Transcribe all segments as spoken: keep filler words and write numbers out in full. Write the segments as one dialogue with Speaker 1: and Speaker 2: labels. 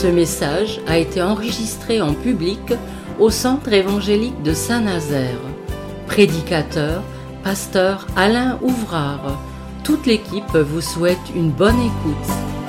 Speaker 1: Ce message a été enregistré en public au Centre évangélique de Saint-Nazaire. Prédicateur, pasteur Alain Ouvrard. Toute l'équipe vous souhaite une bonne écoute.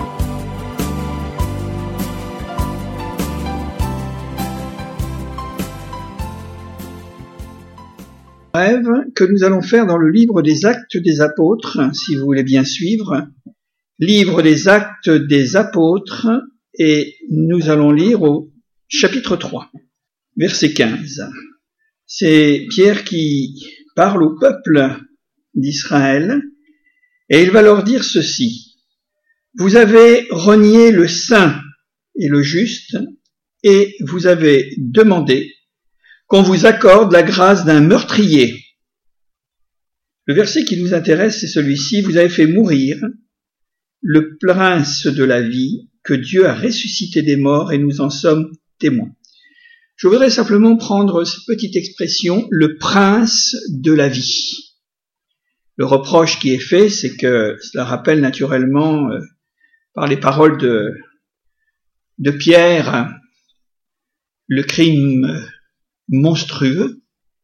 Speaker 2: Rêve que nous allons faire dans le livre des Actes des Apôtres, si vous voulez bien suivre. Livre des Actes des Apôtres, et nous allons lire au chapitre trois, verset quinze. C'est Pierre qui parle au peuple d'Israël, et il va leur dire ceci. Vous avez renié le saint et le juste, et vous avez demandé qu'on vous accorde la grâce d'un meurtrier. Le verset qui nous intéresse, c'est celui-ci. Vous avez fait mourir le prince de la vie que Dieu a ressuscité des morts et nous en sommes témoins. Je voudrais simplement prendre cette petite expression, le prince de la vie. Le reproche qui est fait, c'est que cela rappelle naturellement, euh, par les paroles de, de Pierre, le crime monstrueux,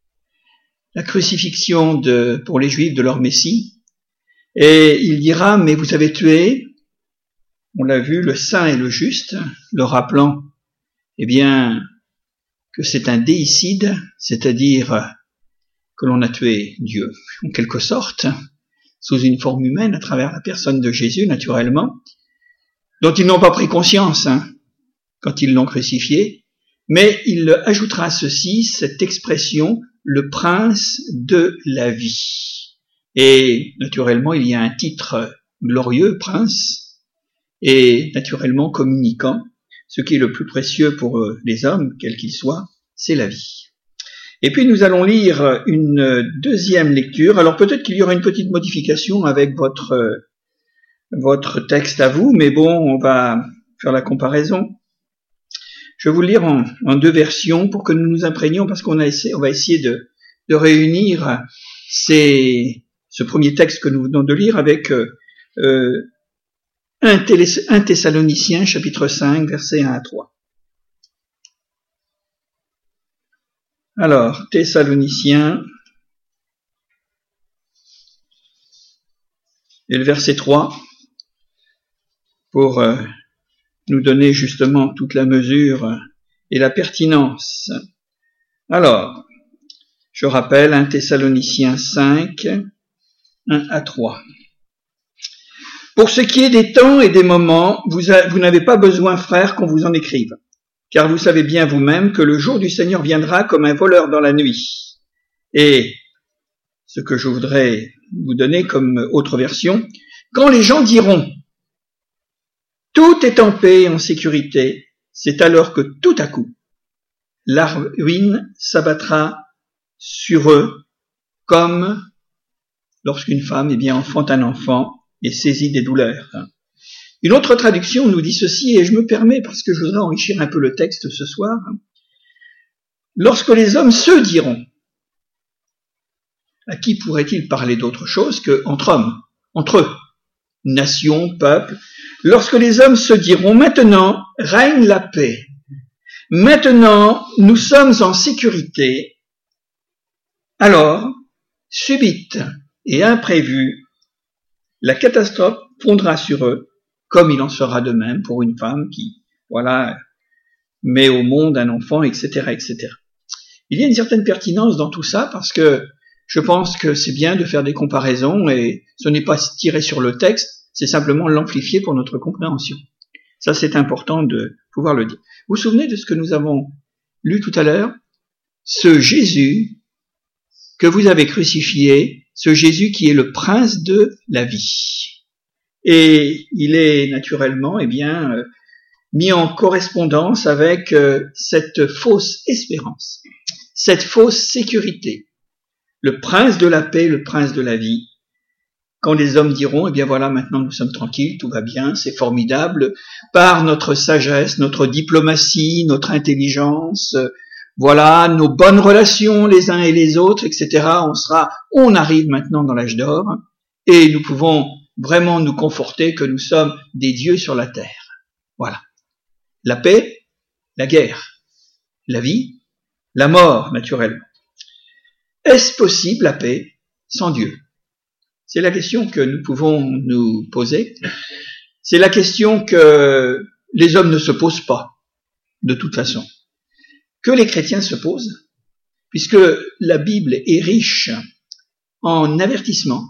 Speaker 2: la crucifixion de, pour les Juifs de leur Messie, et il dira, mais vous avez tué, on l'a vu, le saint et le juste, le rappelant, eh bien, que c'est un déicide, c'est-à-dire que l'on a tué Dieu, en quelque sorte, sous une forme humaine, à travers la personne de Jésus, naturellement, dont ils n'ont pas pris conscience, hein, quand ils l'ont crucifié. Mais il ajoutera ceci, cette expression, le prince de la vie. Et naturellement, il y a un titre glorieux, prince, et naturellement communiquant, ce qui est le plus précieux pour les hommes, quels qu'ils soient, c'est la vie. Et puis nous allons lire une deuxième lecture. Alors peut-être qu'il y aura une petite modification avec votre, votre texte à vous, mais bon, on va faire la comparaison. Je vais vous le lire en, en deux versions pour que nous nous imprégnions, parce qu'on a essayé, on va essayer de, de réunir ces, ce premier texte que nous venons de lire avec euh, un Thessaloniciens, chapitre cinq, versets un à trois. Alors, Thessaloniciens, et le verset trois, pour euh, nous donner justement toute la mesure et la pertinence. Alors, je rappelle un Thessaloniciens cinq, un à trois. Pour ce qui est des temps et des moments, vous, a, vous n'avez pas besoin, frères, qu'on vous en écrive, car vous savez bien vous-même que le jour du Seigneur viendra comme un voleur dans la nuit. Et ce que je voudrais vous donner comme autre version, quand les gens diront tout est en paix et en sécurité, c'est alors que tout à coup, la ruine s'abattra sur eux comme lorsqu'une femme eh bien, enfante un enfant et saisit des douleurs. Une autre traduction nous dit ceci, et je me permets, parce que je voudrais enrichir un peu le texte ce soir, lorsque les hommes se diront, à qui pourrait-il parler d'autre chose qu'entre hommes, entre eux, nation, peuple, lorsque les hommes se diront, maintenant règne la paix, maintenant nous sommes en sécurité, alors, subite et imprévue, la catastrophe fondra sur eux, comme il en sera de même pour une femme qui, voilà, met au monde un enfant, et cetera, et cetera. Il y a une certaine pertinence dans tout ça, parce que je pense que c'est bien de faire des comparaisons, et ce n'est pas tirer sur le texte, c'est simplement l'amplifier pour notre compréhension. Ça, c'est important de pouvoir le dire. Vous vous souvenez de ce que nous avons lu tout à l'heure? Ce Jésus que vous avez crucifié, ce Jésus qui est le prince de la vie. Et il est naturellement, eh bien, euh, mis en correspondance avec euh, cette fausse espérance, cette fausse sécurité. Le prince de la paix, le prince de la vie. Quand les hommes diront, eh bien voilà, maintenant nous sommes tranquilles, tout va bien, c'est formidable, par notre sagesse, notre diplomatie, notre intelligence, euh, voilà, nos bonnes relations les uns et les autres, et cetera. On sera, on arrive maintenant dans l'âge d'or, et nous pouvons vraiment nous conforter que nous sommes des dieux sur la terre. Voilà. la paix, la guerre, la vie, la mort, naturellement. Est-ce possible la paix sans Dieu? C'est la question que nous pouvons nous poser. C'est la question que les hommes ne se posent pas, de toute façon, que les chrétiens se posent, puisque la Bible est riche en avertissements,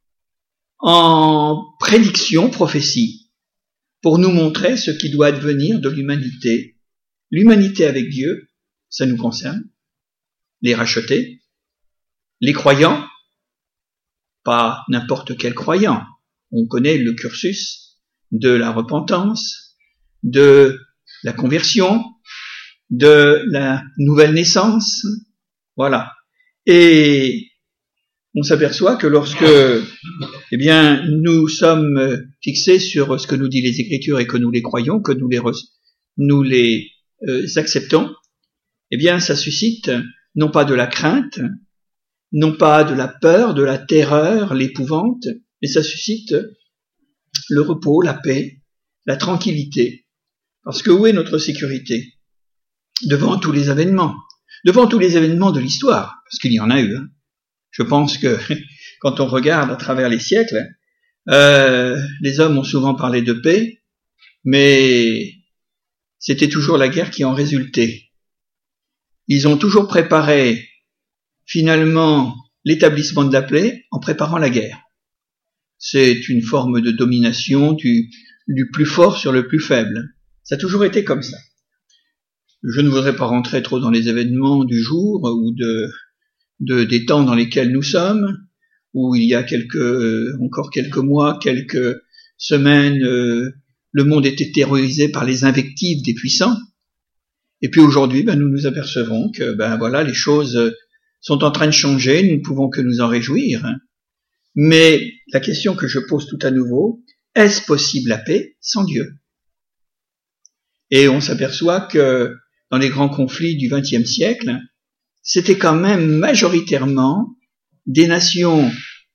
Speaker 2: en prédictions, prophéties, pour nous montrer ce qui doit advenir de l'humanité. L'humanité avec Dieu, ça nous concerne, les rachetés, les croyants, pas n'importe quel croyant. On connaît le cursus de la repentance, de la conversion, de la nouvelle naissance, voilà. Et on s'aperçoit que lorsque, eh bien, nous sommes fixés sur ce que nous disent les Écritures et que nous les croyons, que nous les, nous les euh, acceptons, eh bien, ça suscite non pas de la crainte, non pas de la peur, de la terreur, l'épouvante, mais ça suscite le repos, la paix, la tranquillité. Parce que où est notre sécurité? Devant tous les événements, devant tous les événements de l'histoire, parce qu'il y en a eu. Hein. Je pense que quand on regarde à travers les siècles, euh, les hommes ont souvent parlé de paix, mais c'était toujours la guerre qui en résultait. Ils ont toujours préparé finalement l'établissement de la paix en préparant la guerre. C'est une forme de domination du, du plus fort sur le plus faible. Ça a toujours été comme ça. Je ne voudrais pas rentrer trop dans les événements du jour ou de, de des temps dans lesquels nous sommes, où il y a quelques euh, encore quelques mois, quelques semaines, euh, le monde était terrorisé par les invectives des puissants. Et puis aujourd'hui, ben, nous nous apercevons que ben voilà, les choses sont en train de changer, nous ne pouvons que nous en réjouir. Mais la question que je pose tout à nouveau, est-ce possible la paix sans Dieu? Et on s'aperçoit que dans les grands conflits du vingtième siècle, c'était quand même majoritairement des nations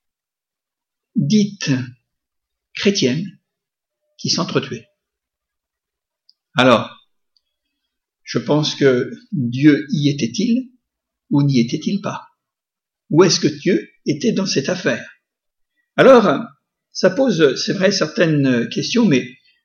Speaker 2: dites chrétiennes qui s'entretuaient. Alors, je pense que Dieu y était-il ou n'y était-il pas? Où est-ce que Dieu était dans cette affaire? Alors, ça pose, c'est vrai, certaines questions, mais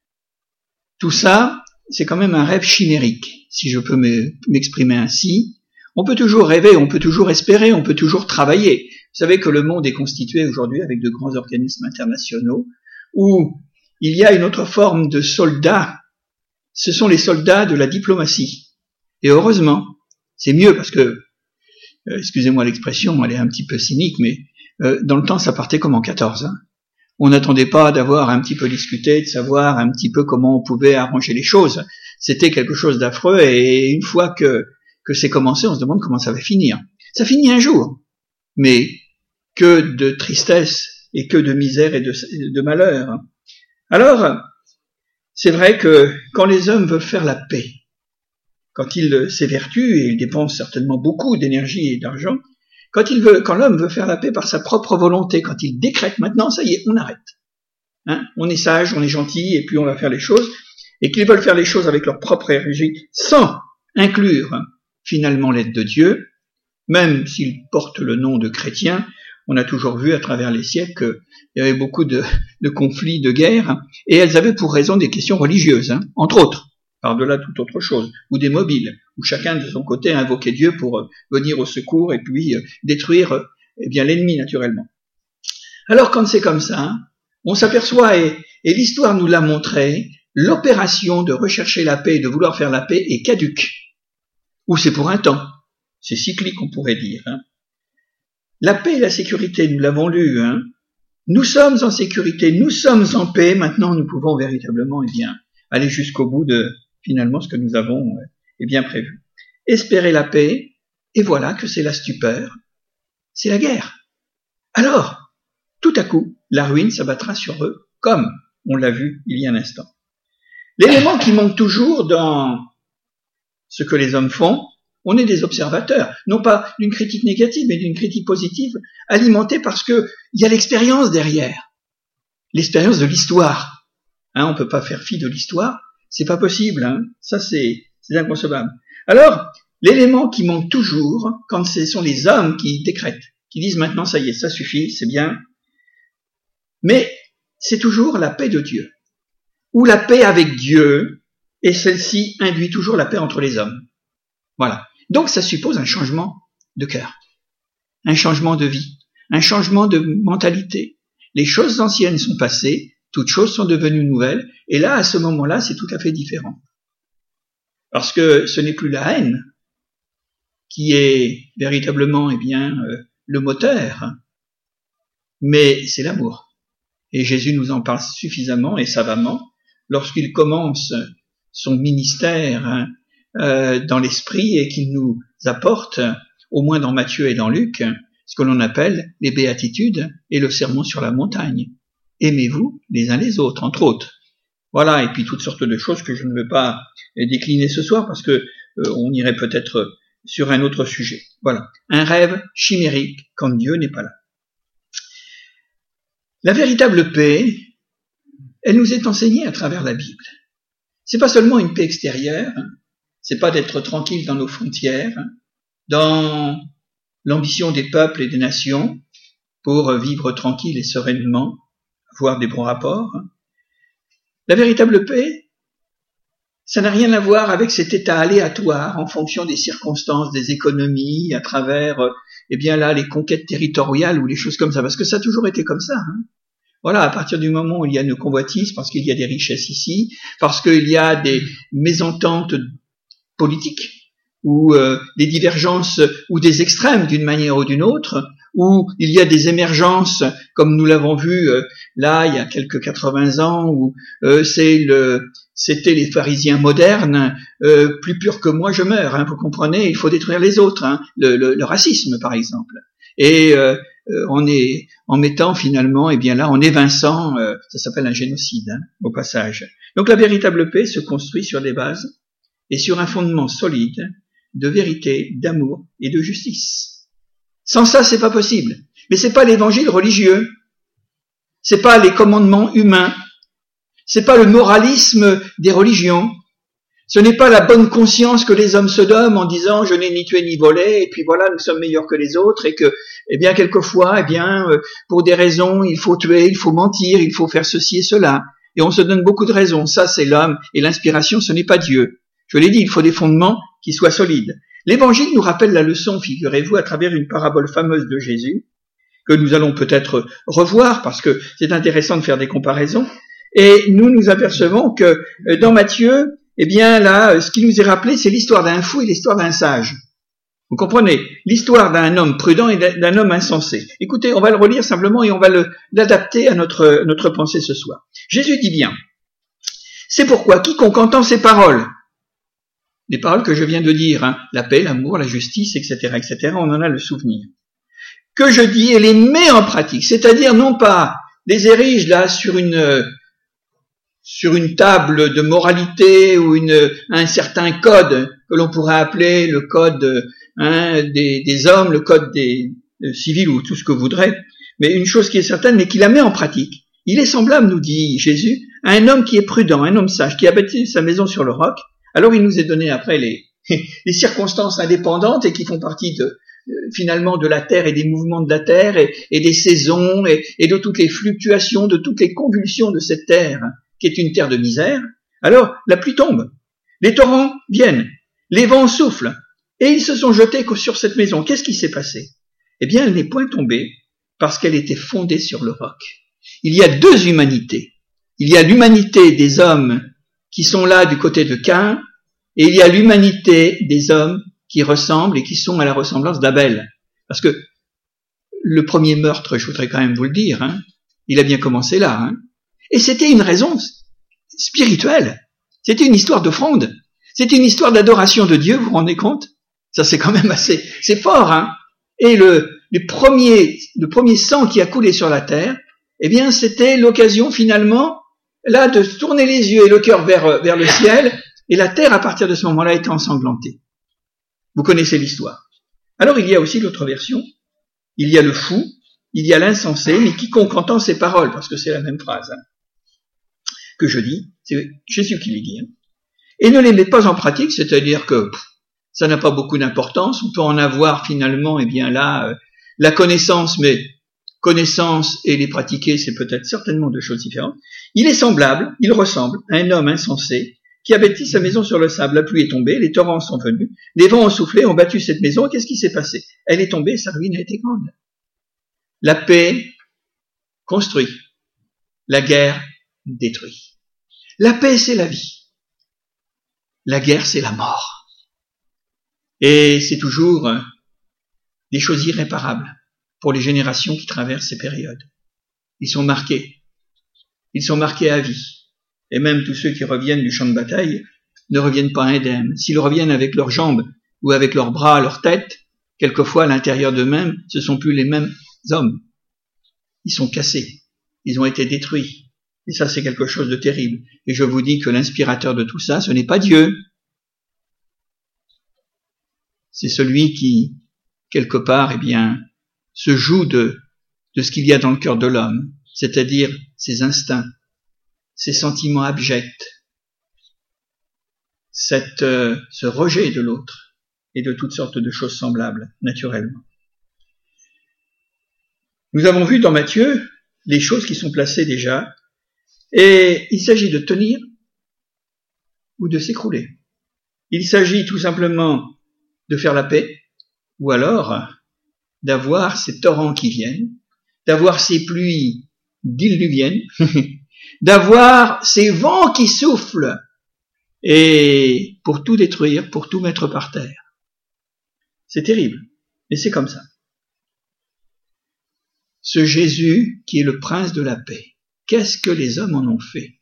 Speaker 2: tout ça, c'est quand même un rêve chimérique, si je peux m'exprimer ainsi. On peut toujours rêver, on peut toujours espérer, on peut toujours travailler. Vous savez que le monde est constitué aujourd'hui avec de grands organismes internationaux où il y a une autre forme de soldats. Ce sont les soldats de la diplomatie. Et heureusement, c'est mieux parce que, euh, excusez-moi l'expression, elle est un petit peu cynique, mais euh, dans le temps, ça partait comme en quatorze. Hein. On n'attendait pas d'avoir un petit peu discuté, de savoir un petit peu comment on pouvait arranger les choses. C'était quelque chose d'affreux et une fois que, que c'est commencé, on se demande comment ça va finir. Ça finit un jour, mais que de tristesse et que de misère et de, de malheur. Alors, c'est vrai que quand les hommes veulent faire la paix, quand ils s'évertuent, et ils dépensent certainement beaucoup d'énergie et d'argent, quand il veut, quand l'homme veut faire la paix par sa propre volonté, quand il décrète maintenant, ça y est, on arrête. Hein, on est sage, on est gentil, et puis on va faire les choses, et qu'ils veulent faire les choses avec leur propre énergie, sans inclure finalement l'aide de Dieu, même s'ils portent le nom de chrétiens, on a toujours vu à travers les siècles qu'il y avait beaucoup de, de conflits, de guerres, et elles avaient pour raison des questions religieuses, hein, entre autres, par-delà toute autre chose, ou des mobiles, où chacun de son côté a invoqué Dieu pour euh, venir au secours et puis euh, détruire euh, eh bien l'ennemi naturellement. Alors quand c'est comme ça, hein, on s'aperçoit, et, et l'histoire nous l'a montré, l'opération de rechercher la paix et de vouloir faire la paix est caduque, ou c'est pour un temps, c'est cyclique on pourrait dire. Hein. La paix et la sécurité, nous l'avons lu, hein. Nous sommes en sécurité, nous sommes en paix, maintenant nous pouvons véritablement eh bien, aller jusqu'au bout de finalement ce que nous avons eh bien prévu. Espérer la paix, et voilà que c'est la stupeur, c'est la guerre. Alors, tout à coup, la ruine s'abattra sur eux, comme on l'a vu il y a un instant. L'élément qui manque toujours dans ce que les hommes font, on est des observateurs, non pas d'une critique négative, mais d'une critique positive, alimentée parce que il y a l'expérience derrière, l'expérience de l'histoire. Hein, on ne peut pas faire fi de l'histoire. c'est pas possible, hein. Ça, c'est, c'est inconcevable. Alors, l'élément qui manque toujours, quand ce sont les hommes qui décrètent, qui disent maintenant, ça y est, ça suffit, c'est bien, mais c'est toujours la paix de Dieu, ou la paix avec Dieu, et celle-ci induit toujours la paix entre les hommes. Voilà. Donc, ça suppose un changement de cœur, un changement de vie, un changement de mentalité. Les choses anciennes sont passées, toutes choses sont devenues nouvelles, et là, à ce moment-là, c'est tout à fait différent. Parce que ce n'est plus la haine qui est véritablement, eh bien, euh, le moteur, mais c'est l'amour. Et Jésus nous en parle suffisamment et savamment lorsqu'il commence son ministère hein, euh, dans l'esprit et qu'il nous apporte, au moins dans Matthieu et dans Luc, ce que l'on appelle les béatitudes et le sermon sur la montagne. Aimez-vous les uns les autres, entre autres. Voilà, et puis toutes sortes de choses que je ne veux pas décliner ce soir parce que euh, on irait peut-être sur un autre sujet. Voilà, un rêve chimérique quand Dieu n'est pas là. La véritable paix, elle nous est enseignée à travers la Bible. C'est pas seulement une paix extérieure, hein, c'est pas d'être tranquille dans nos frontières, hein, dans l'ambition des peuples et des nations pour vivre tranquille et sereinement, avoir des bons rapports. La véritable paix, ça n'a rien à voir avec cet état aléatoire en fonction des circonstances, des économies, à travers, eh bien là, les conquêtes territoriales ou les choses comme ça, parce que ça a toujours été comme ça. Hein. Voilà, à partir du moment où il y a une convoitise, parce qu'il y a des richesses ici, parce qu'il y a des mésententes politiques, ou euh, des divergences, ou des extrêmes d'une manière ou d'une autre, où il y a des émergences, comme nous l'avons vu euh, là, il y a quelques quatre-vingts ans, où euh, c'est le, c'était les pharisiens modernes, euh, plus purs que moi je meurs, hein, vous comprenez, il faut détruire les autres, hein, le, le, le racisme par exemple. Et euh, on est en mettant finalement, eh bien là, en évinçant, euh, ça s'appelle un génocide, hein, au passage. Donc la véritable paix se construit sur des bases et sur un fondement solide de vérité, d'amour et de justice. Sans ça, c'est pas possible. Mais c'est pas l'évangile religieux, c'est pas les commandements humains, c'est pas le moralisme des religions, ce n'est pas la bonne conscience que les hommes se donnent en disant je n'ai ni tué ni volé et puis voilà nous sommes meilleurs que les autres et que eh bien quelquefois eh bien pour des raisons il faut tuer, il faut mentir, il faut faire ceci et cela et on se donne beaucoup de raisons. Ça c'est l'homme et l'inspiration, ce n'est pas Dieu. Je l'ai dit, il faut des fondements qui soient solides. L'Évangile nous rappelle la leçon, figurez-vous, à travers une parabole fameuse de Jésus, que nous allons peut-être revoir, parce que c'est intéressant de faire des comparaisons, et nous nous apercevons que dans Matthieu, eh bien là, ce qui nous est rappelé, c'est l'histoire d'un fou et l'histoire d'un sage. Vous comprenez? L'histoire d'un homme prudent et d'un homme insensé. Écoutez, on va le relire simplement et on va le, l'adapter à notre, notre pensée ce soir. Jésus dit bien, « C'est pourquoi quiconque entend ces paroles, les paroles que je viens de dire, hein, la paix, l'amour, la justice, et cetera, et cetera, on en a le souvenir. Que je dis et les met en pratique, c'est-à-dire non pas les érige là sur une sur une table de moralité ou une un certain code que l'on pourrait appeler le code hein, des, des hommes, le code des euh, civils ou tout ce que vous voudrez, mais une chose qui est certaine, mais qui la met en pratique. Il est semblable, nous dit Jésus, à un homme qui est prudent, un homme sage, qui a bâti sa maison sur le roc. Alors il nous est donné après les, les circonstances indépendantes et qui font partie de finalement de la terre et des mouvements de la terre et, et des saisons et, et de toutes les fluctuations, de toutes les convulsions de cette terre qui est une terre de misère. Alors la pluie tombe, les torrents viennent, les vents soufflent et ils se sont jetés sur cette maison. Qu'est-ce qui s'est passé? Eh bien, elle n'est point tombée parce qu'elle était fondée sur le roc. Il y a deux humanités. Il y a l'humanité des hommes qui sont là du côté de Caïn, et il y a l'humanité des hommes qui ressemblent et qui sont à la ressemblance d'Abel. Parce que le premier meurtre, je voudrais quand même vous le dire, hein, il a bien commencé là. Hein, et c'était une raison spirituelle. C'était une histoire d'offrande. C'était une histoire d'adoration de Dieu, vous vous rendez compte? Ça c'est quand même assez, c'est fort, hein. Et le, le premier, le premier sang qui a coulé sur la terre, eh bien, c'était l'occasion finalement là de tourner les yeux et le cœur vers, vers le ciel, et la terre à partir de ce moment-là était ensanglantée. Vous connaissez l'histoire. Alors il y a aussi l'autre version, il y a le fou, il y a l'insensé, mais quiconque entend ces paroles, parce que c'est la même phrase hein, que je dis, c'est Jésus qui les dit, hein. et ne les met pas en pratique, c'est-à-dire que pff, ça n'a pas beaucoup d'importance, on peut en avoir finalement, eh bien là, euh, la connaissance, mais connaissance et les pratiquer, c'est peut-être certainement deux choses différentes. Il est semblable, il ressemble à un homme insensé qui a bâti sa maison sur le sable. La pluie est tombée, les torrents sont venus, les vents ont soufflé, ont battu cette maison. Qu'est-ce qui s'est passé? Elle est tombée, sa ruine a été grande. La paix construit, la guerre détruit. La paix, c'est la vie. La guerre, c'est la mort. Et c'est toujours des choses irréparables pour les générations qui traversent ces périodes. Ils sont marqués. Ils sont marqués à vie. Et même tous ceux qui reviennent du champ de bataille ne reviennent pas indemnes. S'ils reviennent avec leurs jambes ou avec leurs bras, leur tête, quelquefois à l'intérieur d'eux-mêmes, ce sont plus les mêmes hommes. Ils sont cassés. Ils ont été détruits. Et ça, c'est quelque chose de terrible. Et je vous dis que l'inspirateur de tout ça, ce n'est pas Dieu. C'est celui qui, quelque part, eh bien, se joue de, de ce qu'il y a dans le cœur de l'homme, c'est-à-dire ses instincts, ses sentiments abjects, cette, euh, ce rejet de l'autre et de toutes sortes de choses semblables, naturellement. Nous avons vu dans Matthieu les choses qui sont placées déjà, et il s'agit de tenir ou de s'écrouler. Il s'agit tout simplement de faire la paix, ou alors d'avoir ces torrents qui viennent, d'avoir ces pluies diluviennes, d'avoir ces vents qui soufflent, et pour tout détruire, pour tout mettre par terre. C'est terrible, mais c'est comme ça. Ce Jésus qui est le prince de la paix, qu'est-ce que les hommes en ont fait?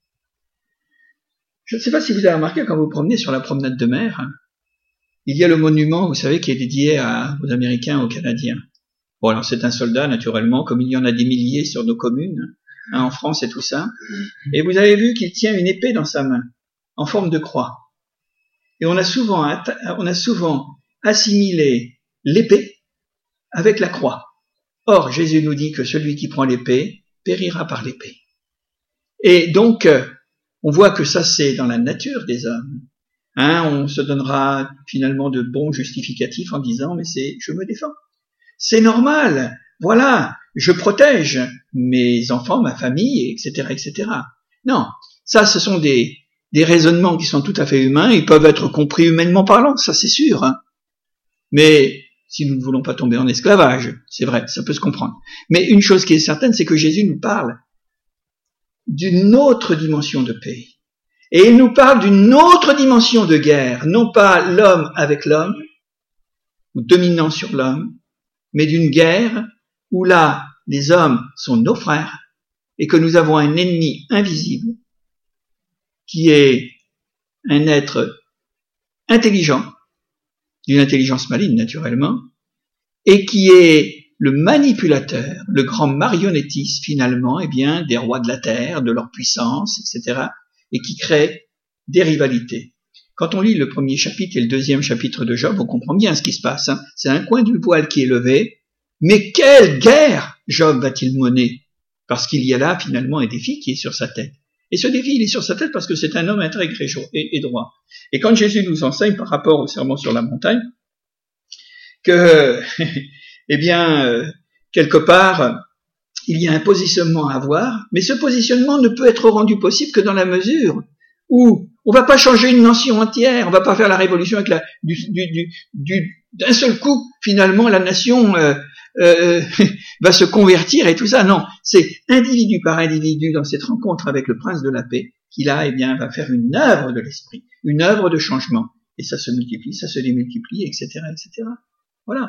Speaker 2: Je ne sais pas si vous avez remarqué quand vous vous promenez sur la promenade de mer, il y a le monument, vous savez, qui est dédié à, aux Américains, aux Canadiens. Bon, alors c'est un soldat, naturellement, comme il y en a des milliers sur nos communes, hein, en France et tout ça. Et vous avez vu qu'il tient une épée dans sa main, en forme de croix. Et on a souvent, on a souvent assimilé l'épée avec la croix. Or, Jésus nous dit que celui qui prend l'épée périra par l'épée. Et donc, on voit que ça, c'est dans la nature des hommes. Hein, on se donnera finalement de bons justificatifs en disant « mais c'est, je me défends ». C'est normal, voilà, je protège mes enfants, ma famille, et cetera, et cetera. Non, ça, ce sont des, des raisonnements qui sont tout à fait humains, ils peuvent être compris humainement parlant, ça c'est sûr. Hein. Mais si nous ne voulons pas tomber en esclavage, c'est vrai, ça peut se comprendre. Mais une chose qui est certaine, c'est que Jésus nous parle d'une autre dimension de paix. Et il nous parle d'une autre dimension de guerre, non pas l'homme avec l'homme, ou dominant sur l'homme, mais d'une guerre où là, les hommes sont nos frères, et que nous avons un ennemi invisible, qui est un être intelligent, d'une intelligence maligne naturellement, et qui est le manipulateur, le grand marionnettiste finalement, eh bien, des rois de la terre, de leur puissance, et cetera, et qui crée des rivalités. Quand on lit le premier chapitre et le deuxième chapitre de Job, on comprend bien ce qui se passe. Hein. C'est un coin du voile qui est levé. Mais quelle guerre Job va-t-il mener? Parce qu'il y a là finalement un défi qui est sur sa tête. Et ce défi, il est sur sa tête parce que c'est un homme intègre et droit. Et quand Jésus nous enseigne par rapport au sermon sur la montagne, que, eh bien, euh, quelque part, il y a un positionnement à avoir, mais ce positionnement ne peut être rendu possible que dans la mesure où on va pas changer une nation entière, on va pas faire la révolution avec la, du, du, du, du, d'un seul coup, finalement, la nation euh, euh, va se convertir et tout ça. Non, c'est individu par individu dans cette rencontre avec le prince de la paix qui là, eh bien, va faire une œuvre de l'esprit, une œuvre de changement. Et ça se multiplie, ça se démultiplie, et cetera, et cetera. Voilà.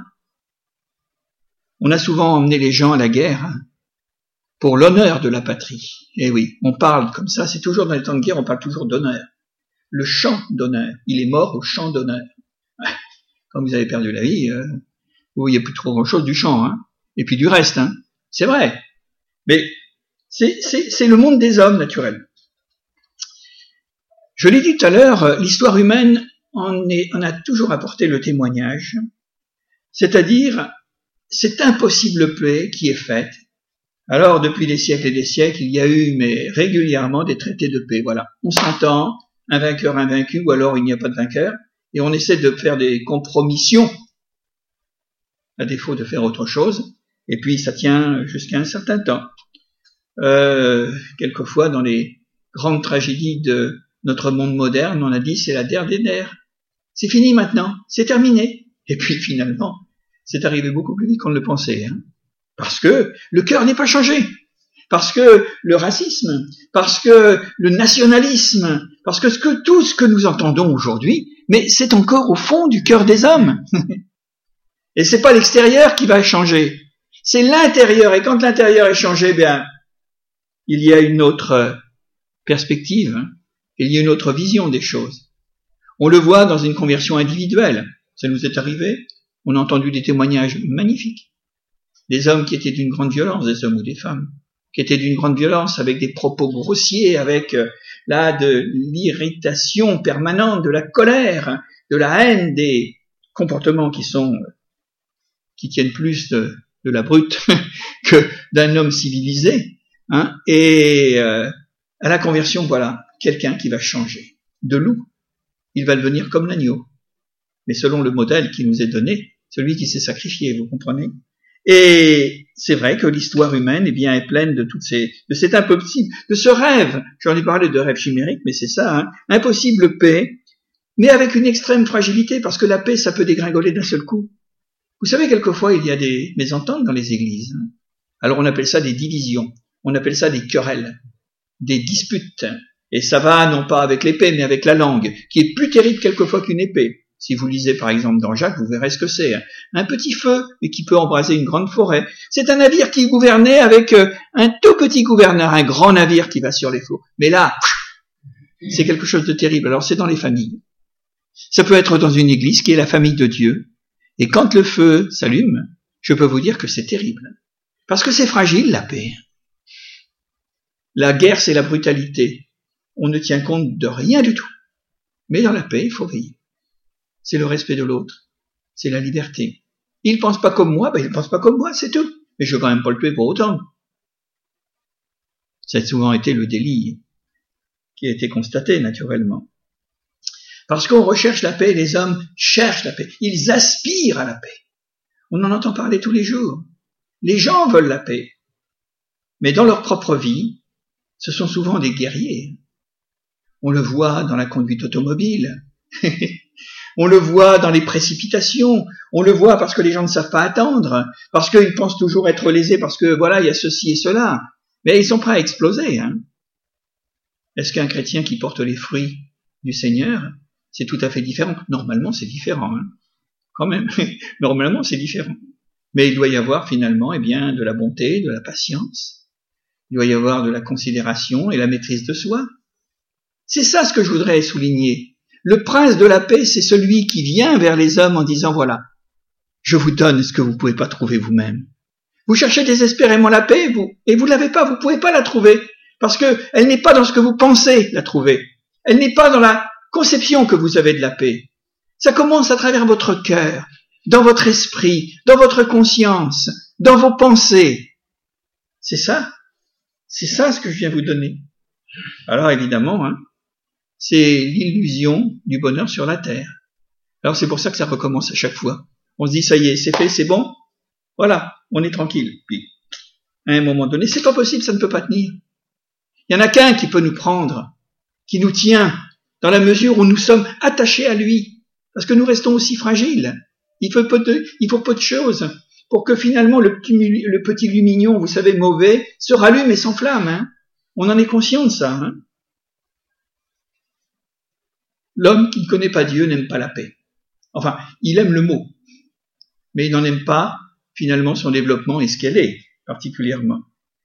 Speaker 2: On a souvent emmené les gens à la guerre, hein, pour l'honneur de la patrie. Et oui, on parle comme ça, c'est toujours dans les temps de guerre, on parle toujours d'honneur. Le chant d'honneur, il est mort au chant d'honneur. Quand vous avez perdu la vie, euh, il n'y a plus trop grand-chose du chant, hein, et puis du reste, hein. C'est vrai. Mais c'est, c'est, c'est le monde des hommes, naturellement. Je l'ai dit tout à l'heure, l'histoire humaine en, est, en a toujours apporté le témoignage, c'est-à-dire cette impossible paix qui est faite. Alors, depuis des siècles et des siècles, il y a eu, mais régulièrement, des traités de paix. Voilà, on s'entend, un vainqueur invaincu, ou alors il n'y a pas de vainqueur, et on essaie de faire des compromissions, à défaut de faire autre chose, et puis ça tient jusqu'à un certain temps. Euh, quelquefois, dans les grandes tragédies de notre monde moderne, on a dit c'est la der des der. C'est fini maintenant, c'est terminé. Et puis finalement, c'est arrivé beaucoup plus vite qu'on ne le pensait, hein. Parce que le cœur n'est pas changé, parce que le racisme, parce que le nationalisme, parce que, ce que tout ce que nous entendons aujourd'hui, mais c'est encore au fond du cœur des hommes. Et c'est pas l'extérieur qui va changer, c'est l'intérieur. Et quand l'intérieur est changé, bien, il y a une autre perspective, hein. Il y a une autre vision des choses. On le voit dans une conversion individuelle. Ça nous est arrivé. On a entendu des témoignages magnifiques. Des hommes qui étaient d'une grande violence, des hommes ou des femmes, qui étaient d'une grande violence, avec des propos grossiers, avec euh, là de l'irritation permanente, de la colère, de la haine, des comportements qui sont qui tiennent plus de, de la brute que d'un homme civilisé, hein. Et euh, à la conversion, voilà, quelqu'un qui va changer. De loup, il va devenir comme l'agneau, mais selon le modèle qui nous est donné, celui qui s'est sacrifié, vous comprenez? Et c'est vrai que l'histoire humaine, eh bien, est pleine de toutes ces, de cet impossible, de ce rêve. J'en ai parlé de rêve chimérique, mais c'est ça, hein, impossible paix, mais avec une extrême fragilité, parce que la paix, ça peut dégringoler d'un seul coup. Vous savez, quelquefois, il y a des mésententes dans les églises. Alors, on appelle ça des divisions. On appelle ça des querelles, des disputes. Et ça va, non pas avec l'épée, mais avec la langue, qui est plus terrible quelquefois qu'une épée. Si vous lisez par exemple dans Jacques, vous verrez ce que c'est. Un petit feu, mais qui peut embraser une grande forêt. C'est un navire qui gouvernait avec un tout petit gouverneur, un grand navire qui va sur les flots. Mais là, c'est quelque chose de terrible. Alors c'est dans les familles. Ça peut être dans une église qui est la famille de Dieu. Et quand le feu s'allume, je peux vous dire que c'est terrible. Parce que c'est fragile, la paix. La guerre, c'est la brutalité. On ne tient compte de rien du tout. Mais dans la paix, il faut veiller. C'est le respect de l'autre. C'est la liberté. Il ne pense pas comme moi, ben il ne pense pas comme moi, c'est tout. Mais je ne vais quand même pas le tuer pour autant. Ça a souvent été le délit qui a été constaté naturellement. Parce qu'on recherche la paix, les hommes cherchent la paix. Ils aspirent à la paix. On en entend parler tous les jours. Les gens veulent la paix. Mais dans leur propre vie, ce sont souvent des guerriers. On le voit dans la conduite automobile. On le voit dans les précipitations. On le voit parce que les gens ne savent pas attendre. Parce qu'ils pensent toujours être lésés parce que voilà, il y a ceci et cela. Mais ils sont prêts à exploser, hein. Est-ce qu'un chrétien qui porte les fruits du Seigneur, c'est tout à fait différent? Normalement, c'est différent, hein. Quand même. Normalement, c'est différent. Mais il doit y avoir finalement, eh bien, de la bonté, de la patience. Il doit y avoir de la considération et la maîtrise de soi. C'est ça ce que je voudrais souligner. Le prince de la paix, c'est celui qui vient vers les hommes en disant, voilà, je vous donne ce que vous ne pouvez pas trouver vous-même. Vous cherchez désespérément la paix, vous, et vous ne l'avez pas, vous ne pouvez pas la trouver, parce que elle n'est pas dans ce que vous pensez la trouver. Elle n'est pas dans la conception que vous avez de la paix. Ça commence à travers votre cœur, dans votre esprit, dans votre conscience, dans vos pensées. C'est ça. C'est ça ce que je viens vous donner. Alors évidemment, hein, c'est l'illusion du bonheur sur la terre. Alors c'est pour ça que ça recommence à chaque fois. On se dit, ça y est, c'est fait, c'est bon. Voilà, on est tranquille. Puis, à un moment donné, c'est pas possible, ça ne peut pas tenir. Il y en a qu'un qui peut nous prendre, qui nous tient, dans la mesure où nous sommes attachés à lui. Parce que nous restons aussi fragiles. Il faut peu de, il faut peu de choses pour que finalement le petit, le petit lumignon, vous savez, mauvais, se rallume et s'enflamme, hein. On en est conscient de ça, hein. L'homme qui ne connaît pas Dieu n'aime pas la paix. Enfin, il aime le mot, mais il n'en aime pas, finalement, son développement et ce qu'elle est, particulièrement.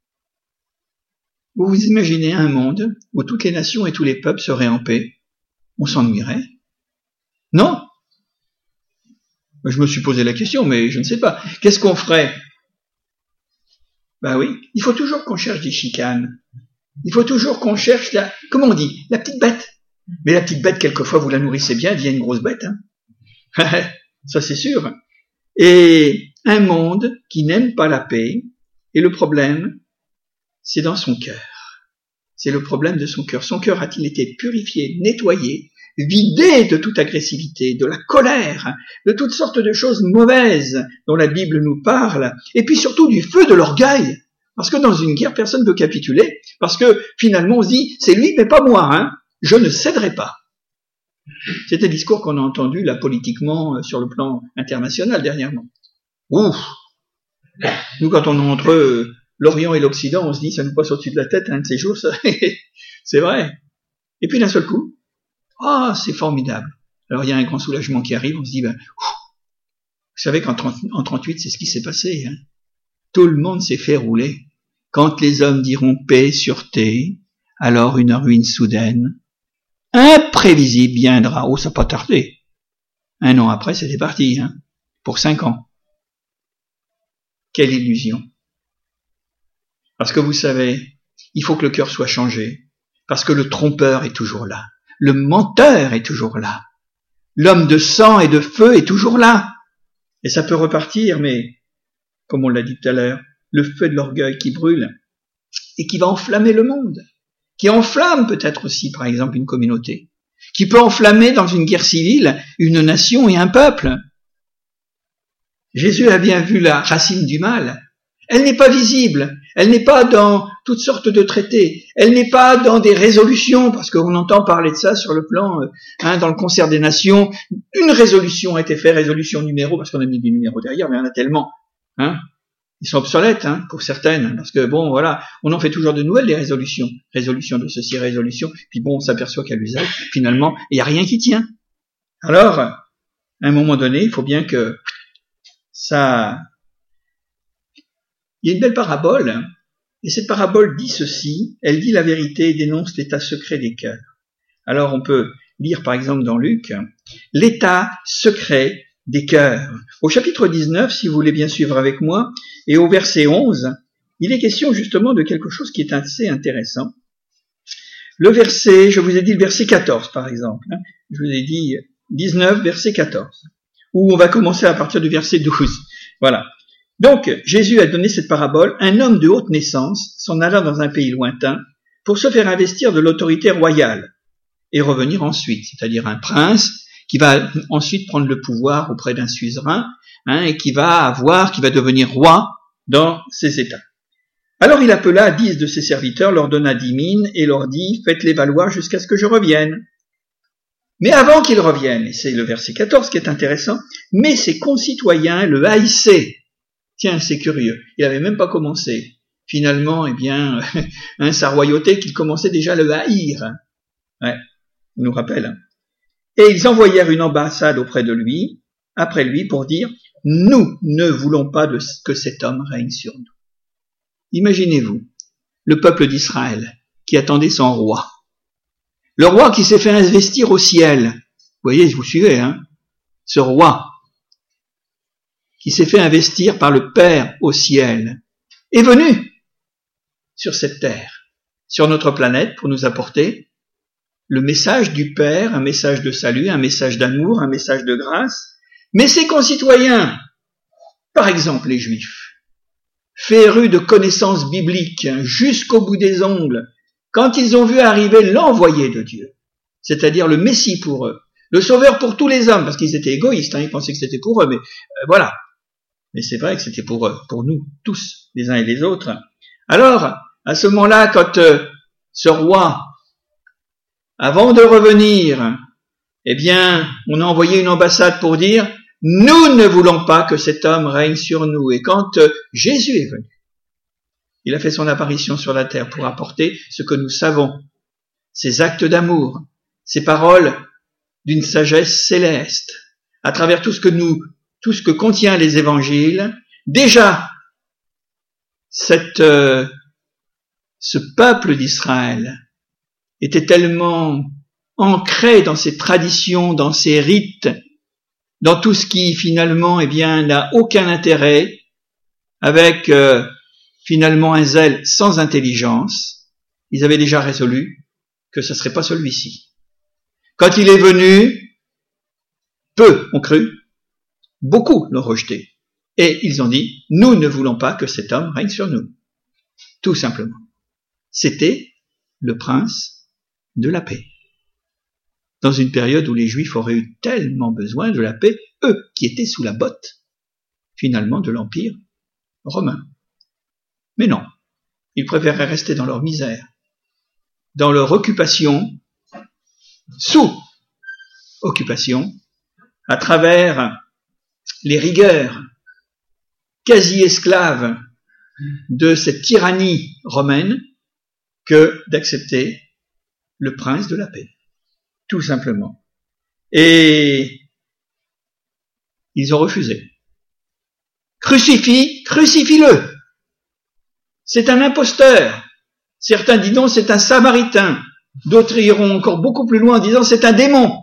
Speaker 2: Vous vous imaginez un monde où toutes les nations et tous les peuples seraient en paix? On s'ennuierait? Non? Je me suis posé la question, mais je ne sais pas. Qu'est-ce qu'on ferait? Ben oui, il faut toujours qu'on cherche des chicanes. Il faut toujours qu'on cherche la, comment on dit, la petite bête. Mais la petite bête, quelquefois, vous la nourrissez bien, elle devient une grosse bête, hein. Ça, c'est sûr. Et un monde qui n'aime pas la paix, et le problème, c'est dans son cœur. C'est le problème de son cœur. Son cœur a-t-il été purifié, nettoyé, vidé de toute agressivité, de la colère, de toutes sortes de choses mauvaises dont la Bible nous parle, et puis surtout du feu de l'orgueil. Parce que dans une guerre, personne ne peut capituler, parce que finalement on se dit, c'est lui mais pas moi, hein, je ne céderai pas. C'est un discours qu'on a entendu là politiquement sur le plan international dernièrement. Ouf. Nous quand on est entre euh, l'Orient et l'Occident, on se dit, ça nous passe au-dessus de la tête, un de ces jours, ça, c'est vrai. Et puis d'un seul coup, ah, oh, c'est formidable. Alors il y a un grand soulagement qui arrive, on se dit, ben, ouf. Vous savez qu'en trente-huit, c'est ce qui s'est passé, hein. Tout le monde s'est fait rouler. Quand les hommes diront paix, sûreté, alors une ruine soudaine, imprévisible viendra. Oh, ça n'a pas tardé. Un an après, c'était parti, hein, pour cinq ans. Quelle illusion. Parce que vous savez, il faut que le cœur soit changé, parce que le trompeur est toujours là, le menteur est toujours là, l'homme de sang et de feu est toujours là. Et ça peut repartir, mais comme on l'a dit tout à l'heure, le feu de l'orgueil qui brûle et qui va enflammer le monde, qui enflamme peut-être aussi, par exemple, une communauté, qui peut enflammer dans une guerre civile une nation et un peuple. Jésus a bien vu la racine du mal. Elle n'est pas visible, elle n'est pas dans toutes sortes de traités, elle n'est pas dans des résolutions, parce qu'on entend parler de ça sur le plan, hein, dans le concert des nations, une résolution a été faite, résolution numéro, parce qu'on a mis des numéros derrière, mais il y en a tellement. Hein, ils sont obsolètes, hein, pour certaines, parce que bon, voilà, on en fait toujours de nouvelles des résolutions, résolution de ceci, résolution, puis bon, on s'aperçoit qu'à l'usage, finalement, il n'y a rien qui tient. Alors, à un moment donné, il faut bien que ça... Il y a une belle parabole, et cette parabole dit ceci, elle dit la vérité et dénonce l'état secret des cœurs. Alors, on peut lire, par exemple, dans Luc, l'état secret des cœurs. Au chapitre dix-neuf, si vous voulez bien suivre avec moi, et au verset onze, il est question justement de quelque chose qui est assez intéressant. Le verset, je vous ai dit le verset quatorze par exemple, hein, je vous ai dit dix-neuf, verset quatorze, où on va commencer à partir du verset douze. Voilà. Donc, Jésus a donné cette parabole, un homme de haute naissance s'en alla dans un pays lointain pour se faire investir de l'autorité royale et revenir ensuite, c'est-à-dire un prince qui va ensuite prendre le pouvoir auprès d'un suzerain, hein, et qui va avoir, qui va devenir roi dans ses États. Alors il appela dix de ses serviteurs, leur donna dix mines, et leur dit, faites-les valoir jusqu'à ce que je revienne. Mais avant qu'il revienne, et c'est le verset quatorze qui est intéressant, mais ses concitoyens le haïssaient. Tiens, c'est curieux, il n'avait même pas commencé. Finalement, eh bien, hein, sa royauté qu'il commençait déjà à le haïr. Ouais, on nous rappelle. Et ils envoyèrent une ambassade auprès de lui, après lui, pour dire, nous ne voulons pas de, que cet homme règne sur nous. Imaginez-vous, le peuple d'Israël, qui attendait son roi. Le roi qui s'est fait investir au ciel. Vous voyez, vous suivez, hein? Ce roi, qui s'est fait investir par le Père au ciel, est venu sur cette terre, sur notre planète, pour nous apporter le message du Père, un message de salut, un message d'amour, un message de grâce. Mais ses concitoyens, par exemple les Juifs, férus de connaissances bibliques jusqu'au bout des ongles, quand ils ont vu arriver l'envoyé de Dieu, c'est-à-dire le Messie pour eux, le Sauveur pour tous les hommes, parce qu'ils étaient égoïstes, hein, ils pensaient que c'était pour eux, mais euh, voilà. Mais c'est vrai que c'était pour eux, pour nous tous, les uns et les autres. Alors, à ce moment-là, quand euh, ce roi, avant de revenir, eh bien, on a envoyé une ambassade pour dire, nous ne voulons pas que cet homme règne sur nous. Et quand euh, Jésus est venu, il a fait son apparition sur la terre pour apporter ce que nous savons, ses actes d'amour, ses paroles d'une sagesse céleste, à travers tout ce que nous, tout ce que contient les évangiles. Déjà, cette, euh, ce peuple d'Israël était tellement ancré dans ses traditions, dans ses rites, dans tout ce qui finalement, eh bien, n'a aucun intérêt, avec euh, finalement un zèle sans intelligence. Ils avaient déjà résolu que ce ne serait pas celui-ci. Quand il est venu, peu ont cru, beaucoup l'ont rejeté. Et ils ont dit, nous ne voulons pas que cet homme règne sur nous. Tout simplement. C'était le prince de la paix. Dans une période où les Juifs auraient eu tellement besoin de la paix, eux qui étaient sous la botte, finalement, de l'Empire romain. Mais non, ils préféraient rester dans leur misère, dans leur occupation, sous occupation, à travers les rigueurs quasi esclaves de cette tyrannie romaine, que d'accepter le prince de la paix, tout simplement. Et ils ont refusé. Crucifie, crucifie-le. C'est un imposteur. Certains disent non, c'est un samaritain. D'autres iront encore beaucoup plus loin en disant c'est un démon.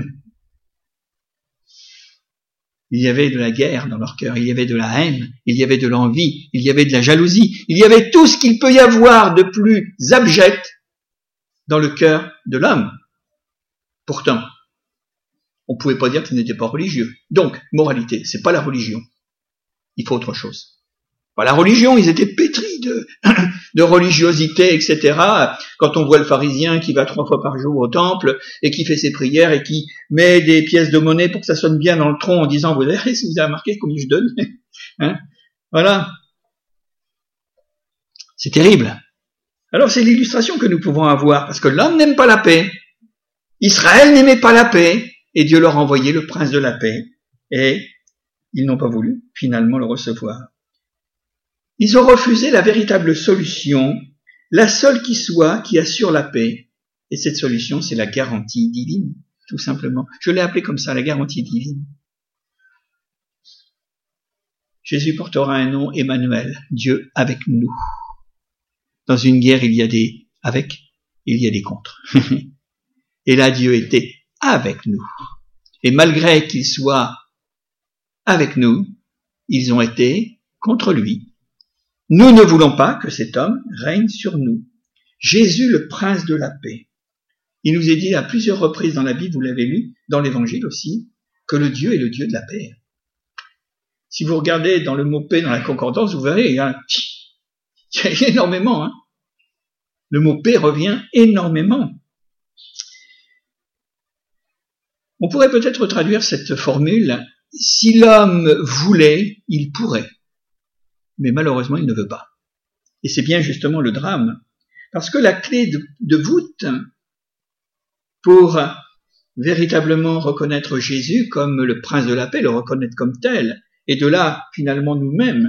Speaker 2: Il y avait de la guerre dans leur cœur, il y avait de la haine, il y avait de l'envie, il y avait de la jalousie, il y avait tout ce qu'il peut y avoir de plus abject dans le cœur de l'homme. Pourtant, on ne pouvait pas dire qu'ils n'étaient pas religieux. Donc, moralité, c'est pas la religion. Il faut autre chose. Pas la religion, ils étaient pétris de, de religiosité, et cetera. Quand on voit le pharisien qui va trois fois par jour au temple et qui fait ses prières et qui met des pièces de monnaie pour que ça sonne bien dans le tronc en disant « Vous avez, si vous avez remarqué combien je donne ?» hein. Voilà. C'est terrible. Alors c'est l'illustration que nous pouvons avoir, parce que l'homme n'aime pas la paix. Israël n'aimait pas la paix, et Dieu leur a envoyé le prince de la paix, et ils n'ont pas voulu finalement le recevoir. Ils ont refusé la véritable solution, la seule qui soit, qui assure la paix. Et cette solution, c'est la garantie divine, tout simplement. Je l'ai appelée comme ça, la garantie divine. Jésus portera un nom, Emmanuel, Dieu avec nous. Dans une guerre, il y a des avec, il y a des contre. Et là, Dieu était avec nous. Et malgré qu'il soit avec nous, ils ont été contre lui. Nous ne voulons pas que cet homme règne sur nous. Jésus, le prince de la paix. Il nous est dit à plusieurs reprises dans la Bible, vous l'avez lu, dans l'Évangile aussi, que le Dieu est le Dieu de la paix. Si vous regardez dans le mot paix, dans la concordance, vous verrez, il y a, il y a énormément. Hein. Le mot paix revient énormément. On pourrait peut-être traduire cette formule, si l'homme voulait, il pourrait. Mais malheureusement, il ne veut pas. Et c'est bien justement le drame. Parce que la clé de, de voûte pour véritablement reconnaître Jésus comme le prince de la paix, le reconnaître comme tel, et de là, finalement, nous-mêmes,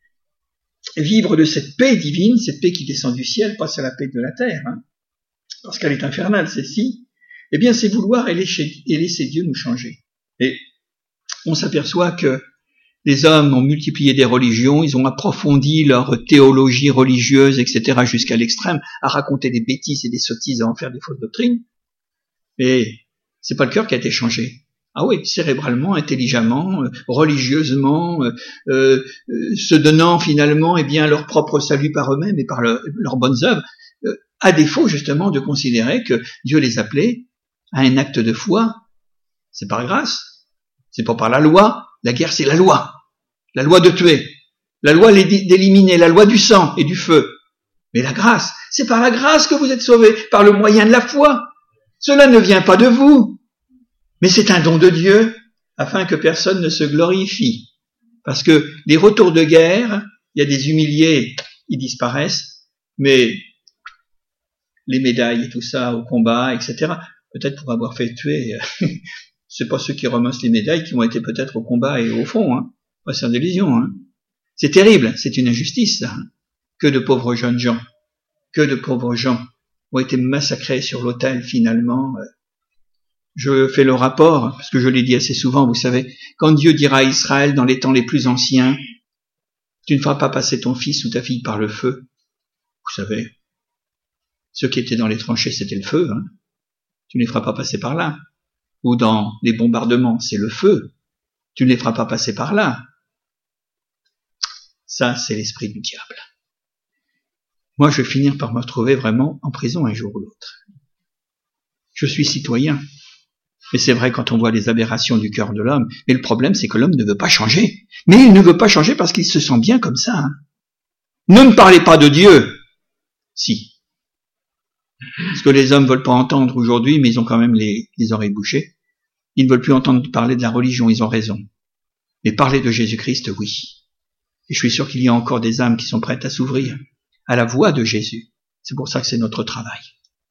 Speaker 2: vivre de cette paix divine, cette paix qui descend du ciel, pas c'est la paix de la terre, hein, parce qu'elle est infernale, celle-ci, eh bien, c'est vouloir et laisser, et laisser Dieu nous changer. Et on s'aperçoit que les hommes ont multiplié des religions, ils ont approfondi leur théologie religieuse, et cetera, jusqu'à l'extrême, à raconter des bêtises et des sottises, à en faire des fausses doctrines. Et c'est pas le cœur qui a été changé. Ah oui, cérébralement, intelligemment, euh, religieusement, euh, euh, se donnant finalement eh bien leur propre salut par eux-mêmes et par le, leurs bonnes œuvres, euh, à défaut justement de considérer que Dieu les appelait à un acte de foi. C'est par grâce, c'est pas par la loi. La guerre, c'est la loi. La loi de tuer. La loi d'éliminer. La loi du sang et du feu. Mais la grâce, c'est par la grâce que vous êtes sauvés, par le moyen de la foi. Cela ne vient pas de vous. Mais c'est un don de Dieu, afin que personne ne se glorifie. Parce que les retours de guerre, il y a des humiliés, ils disparaissent, mais les médailles et tout ça au combat, et cetera, peut-être pour avoir fait tuer... C'est pas ceux qui ramassent les médailles qui ont été peut-être au combat et au front, hein. Pas sans délusion, hein. C'est terrible, c'est une injustice, ça. Hein. Que de pauvres jeunes gens, que de pauvres gens ont été massacrés sur l'autel, finalement. Je fais le rapport, parce que je l'ai dit assez souvent, vous savez, quand Dieu dira à Israël dans les temps les plus anciens, tu ne feras pas passer ton fils ou ta fille par le feu. Vous savez, ceux qui étaient dans les tranchées, c'était le feu, hein. Tu ne les feras pas passer par là. Ou dans les bombardements, c'est le feu. Tu ne les feras pas passer par là. Ça, c'est l'esprit du diable. Moi, je vais finir par me retrouver vraiment en prison un jour ou l'autre. Je suis citoyen. Mais c'est vrai quand on voit les aberrations du cœur de l'homme. Mais le problème, c'est que l'homme ne veut pas changer. Mais il ne veut pas changer parce qu'il se sent bien comme ça. Hein. Ne me parlez pas de Dieu. Si. Ce que les hommes veulent pas entendre aujourd'hui, mais ils ont quand même les, les oreilles bouchées. Ils ne veulent plus entendre parler de la religion, ils ont raison. Mais parler de Jésus-Christ, oui. Et je suis sûr qu'il y a encore des âmes qui sont prêtes à s'ouvrir à la voix de Jésus. C'est pour ça que c'est notre travail.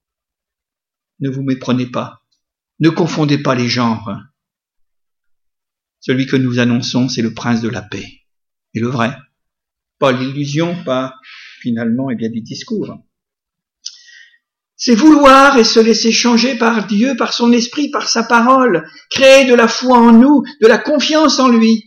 Speaker 2: Ne vous méprenez pas. Ne confondez pas les genres. Celui que nous annonçons, c'est le prince de la paix. Et le vrai. Pas l'illusion, pas finalement, eh bien, du discours. C'est vouloir et se laisser changer par Dieu, par son esprit, par sa parole, créer de la foi en nous, de la confiance en lui.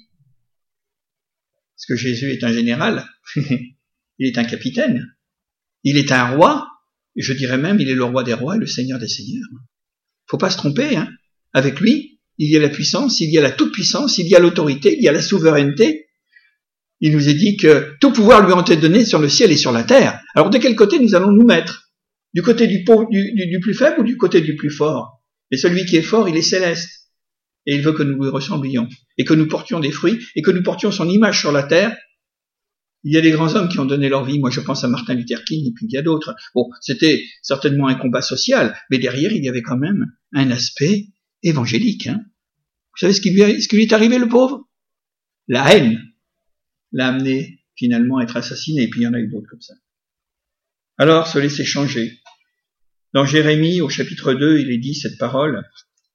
Speaker 2: Parce que Jésus est un général, il est un capitaine, il est un roi, et je dirais même, il est le roi des rois et le seigneur des seigneurs. Faut pas se tromper, hein. Avec lui, il y a la puissance, il y a la toute-puissance, il y a l'autorité, il y a la souveraineté. Il nous est dit que tout pouvoir lui en est donné sur le ciel et sur la terre. Alors de quel côté nous allons nous mettre? Du côté du, pauvre, du, du, du plus faible ou du côté du plus fort? Et celui qui est fort, il est céleste. Et il veut que nous lui ressemblions. Et que nous portions des fruits, et que nous portions son image sur la terre. Il y a des grands hommes qui ont donné leur vie. Moi, je pense à Martin Luther King, et puis il y a d'autres. Bon, c'était certainement un combat social, mais derrière, il y avait quand même un aspect évangélique. Hein. Vous savez ce qui, lui, ce qui lui est arrivé, le pauvre? La haine l'a amené finalement à être assassiné, et puis il y en a eu d'autres comme ça. Alors, se laisser changer. Dans Jérémie, au chapitre deux, il est dit cette parole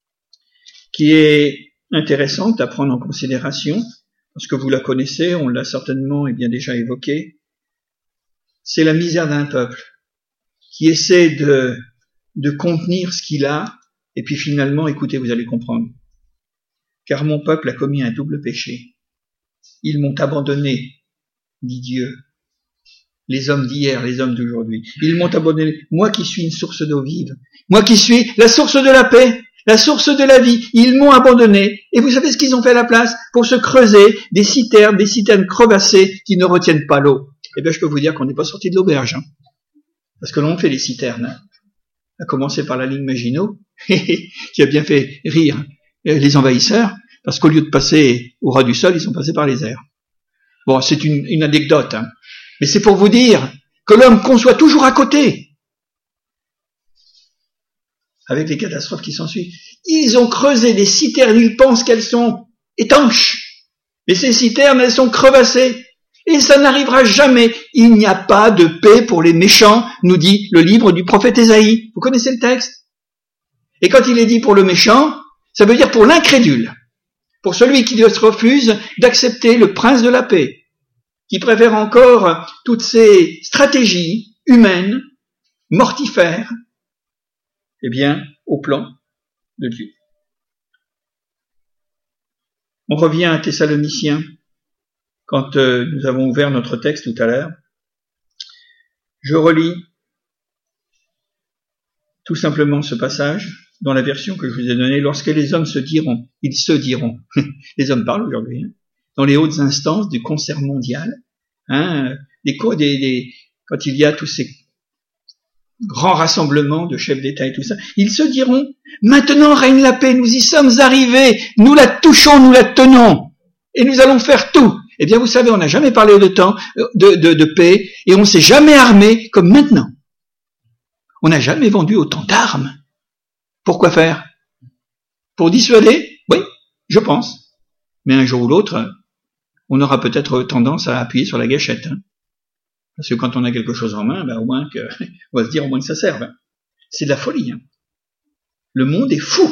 Speaker 2: qui est intéressante à prendre en considération, parce que vous la connaissez, on l'a certainement et bien déjà évoqué. C'est la misère d'un peuple qui essaie de, de contenir ce qu'il a, et puis finalement, écoutez, vous allez comprendre. Car mon peuple a commis un double péché. Ils m'ont abandonné, dit Dieu. Les hommes d'hier, les hommes d'aujourd'hui. Ils m'ont abandonné. Moi qui suis une source d'eau vive. Moi qui suis la source de la paix, la source de la vie. Ils m'ont abandonné. Et vous savez ce qu'ils ont fait à la place? Pour se creuser des citernes, des citernes crevassées qui ne retiennent pas l'eau. Eh bien, je peux vous dire qu'on n'est pas sorti de l'auberge. Hein. Parce que l'on fait les citernes. Hein. À commencer par la ligne Maginot, qui a bien fait rire les envahisseurs, parce qu'au lieu de passer au ras du sol, ils sont passés par les airs. Bon, c'est une, une anecdote, hein. Mais c'est pour vous dire que l'homme conçoit toujours à côté, avec les catastrophes qui s'ensuivent. Ils ont creusé des citernes, ils pensent qu'elles sont étanches, mais ces citernes, elles sont crevassées, et ça n'arrivera jamais. Il n'y a pas de paix pour les méchants, nous dit le livre du prophète Ésaïe. Vous connaissez le texte? Et quand il est dit pour le méchant, ça veut dire pour l'incrédule, pour celui qui se refuse d'accepter le prince de la paix, qui préfère encore toutes ces stratégies humaines, mortifères, eh bien, au plan de Dieu. On revient à Thessaloniciens, quand euh, nous avons ouvert notre texte tout à l'heure. Je relis tout simplement ce passage dans la version que je vous ai donnée. Lorsque les hommes se diront, ils se diront, les hommes parlent aujourd'hui, hein, dans les hautes instances du concert mondial, hein, des, des, des, quand il y a tous ces grands rassemblements de chefs d'État et tout ça, ils se diront, maintenant règne la paix, nous y sommes arrivés, nous la touchons, nous la tenons, et nous allons faire tout. Eh bien, vous savez, on n'a jamais parlé de temps, de, de, de paix, et on ne s'est jamais armé comme maintenant. On n'a jamais vendu autant d'armes. Pourquoi faire? Pour dissuader? Oui, je pense. Mais un jour ou l'autre, on aura peut-être tendance à appuyer sur la gâchette. Hein. Parce que quand on a quelque chose en main, ben, au moins que, on va se dire au moins que ça serve. Hein. C'est de la folie. Hein. Le monde est fou.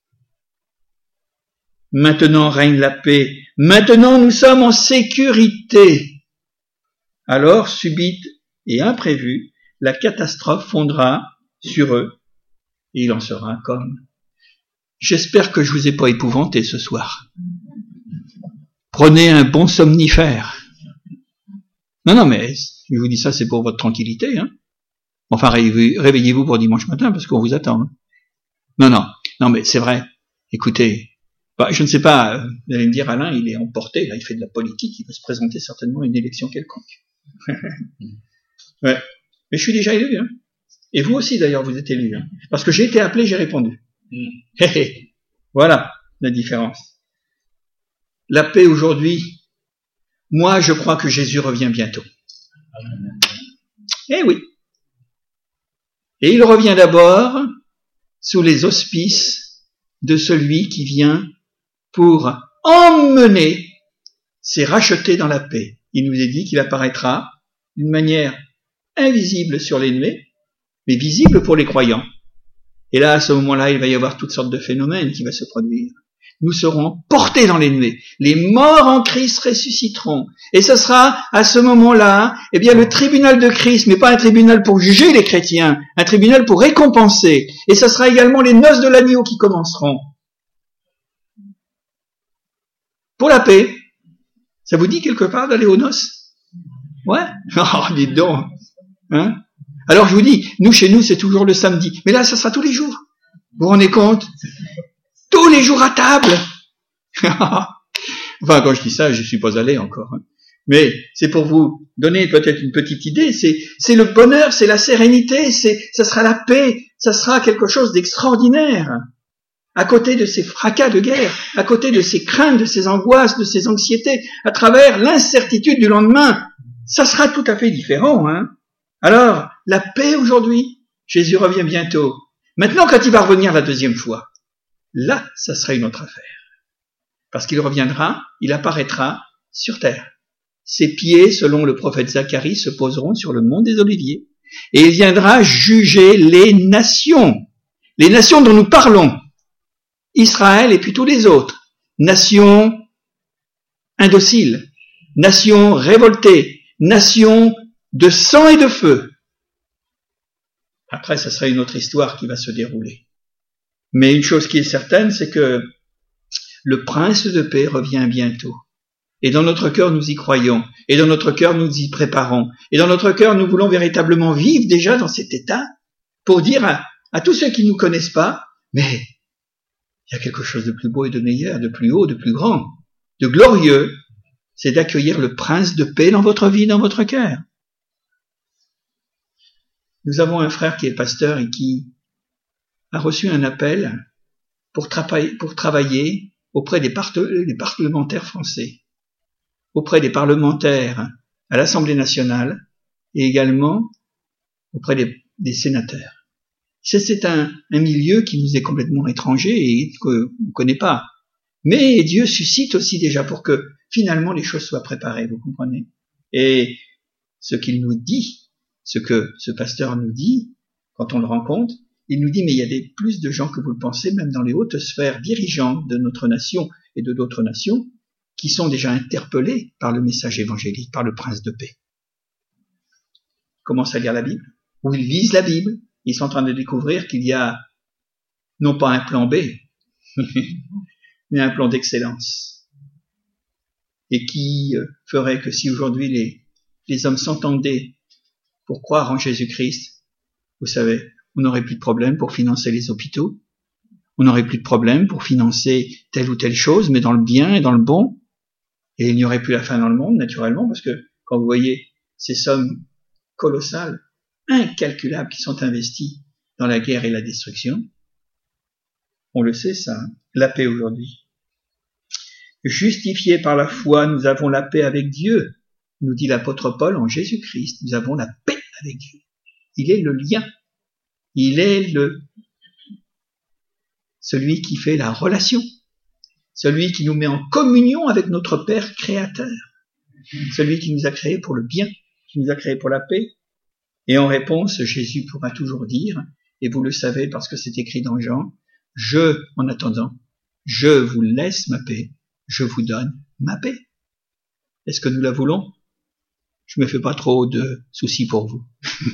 Speaker 2: Maintenant règne la paix. Maintenant nous sommes en sécurité. Alors, subite et imprévue, la catastrophe fondra sur eux. Et il en sera comme. J'espère que je vous ai pas épouvanté ce soir. Prenez un bon somnifère. Non, non, mais je vous dis ça, c'est pour votre tranquillité. Hein. Enfin, réveillez-vous pour dimanche matin, parce qu'on vous attend. Hein. Non, non, non, mais c'est vrai. Écoutez, bah, je ne sais pas, vous allez me dire, Alain, il est emporté, là, il fait de la politique, il veut se présenter certainement à une élection quelconque. Ouais. Mais je suis déjà élu, hein. Et vous aussi, d'ailleurs, vous êtes élu, hein. Parce que j'ai été appelé, j'ai répondu. Mm. Voilà la différence. La paix aujourd'hui, moi, je crois que Jésus revient bientôt. Eh oui. Et il revient d'abord sous les auspices de celui qui vient pour emmener ses rachetés dans la paix. Il nous est dit qu'il apparaîtra d'une manière invisible sur les nuées, mais visible pour les croyants. Et là, à ce moment-là, il va y avoir toutes sortes de phénomènes qui vont se produire. Nous serons portés dans les nuées. Les morts en Christ ressusciteront. Et ce sera, à ce moment-là, eh bien, le tribunal de Christ, mais pas un tribunal pour juger les chrétiens, un tribunal pour récompenser. Et ce sera également les noces de l'agneau qui commenceront. Pour la paix. Ça vous dit quelque part d'aller aux noces? Ouais? Oh, dites donc. Hein? Alors, je vous dis, nous, chez nous, c'est toujours le samedi. Mais là, ça sera tous les jours. Vous vous rendez compte? Tous les jours à table. Enfin, quand je dis ça, je ne suis pas allé encore. Hein. Mais c'est pour vous donner peut-être une petite idée. C'est, c'est le bonheur, c'est la sérénité, c'est, ça sera la paix, ça sera quelque chose d'extraordinaire. À côté de ces fracas de guerre, à côté de ces craintes, de ces angoisses, de ces anxiétés, à travers l'incertitude du lendemain, ça sera tout à fait différent. Hein. Alors, la paix aujourd'hui, Jésus revient bientôt. Maintenant, quand il va revenir la deuxième fois, là, ça sera une autre affaire. Parce qu'il reviendra, il apparaîtra sur terre. Ses pieds, selon le prophète Zacharie, se poseront sur le mont des Oliviers. Et il viendra juger les nations. Les nations dont nous parlons. Israël et puis tous les autres. Nations indociles. Nations révoltées. Nations de sang et de feu. Après, ça sera une autre histoire qui va se dérouler. Mais une chose qui est certaine, c'est que le prince de paix revient bientôt. Et dans notre cœur, nous y croyons. Et dans notre cœur, nous y préparons. Et dans notre cœur, nous voulons véritablement vivre déjà dans cet état pour dire à, à tous ceux qui ne nous connaissent pas, mais il y a quelque chose de plus beau et de meilleur, de plus haut, de plus grand, de glorieux, c'est d'accueillir le prince de paix dans votre vie, dans votre cœur. Nous avons un frère qui est pasteur et qui a reçu un appel pour, tra- pour travailler auprès des, part- des parlementaires français, auprès des parlementaires à l'Assemblée nationale et également auprès des, des sénateurs. C'est, c'est un, un milieu qui nous est complètement étranger et qu'on ne connaît pas. Mais Dieu suscite aussi déjà pour que finalement les choses soient préparées, vous comprenez? Et ce qu'il nous dit, ce que ce pasteur nous dit, quand on le rencontre, il nous dit, mais il y a des, plus de gens que vous le pensez, même dans les hautes sphères dirigeantes de notre nation et de d'autres nations, qui sont déjà interpellés par le message évangélique, par le prince de paix. Ils commencent à lire la Bible, ou ils lisent la Bible, ils sont en train de découvrir qu'il y a, non pas un plan B, mais un plan d'excellence. Et qui ferait que si aujourd'hui les, les hommes s'entendaient pour croire en Jésus-Christ, vous savez, on n'aurait plus de problème pour financer les hôpitaux, on n'aurait plus de problème pour financer telle ou telle chose, mais dans le bien et dans le bon, et il n'y aurait plus la faim dans le monde, naturellement, parce que quand vous voyez ces sommes colossales, incalculables, qui sont investies dans la guerre et la destruction, on le sait ça, hein, la paix aujourd'hui. Justifiés par la foi, nous avons la paix avec Dieu, nous dit l'apôtre Paul en Jésus-Christ, nous avons la paix avec Dieu. Il est le lien. Il est le, celui qui fait la relation. Celui qui nous met en communion avec notre Père créateur. Celui qui nous a créés pour le bien, qui nous a créés pour la paix. Et en réponse, Jésus pourra toujours dire, et vous le savez parce que c'est écrit dans Jean, je, en attendant, je vous laisse ma paix, je vous donne ma paix. Est-ce que nous la voulons? Je me fais pas trop de soucis pour vous.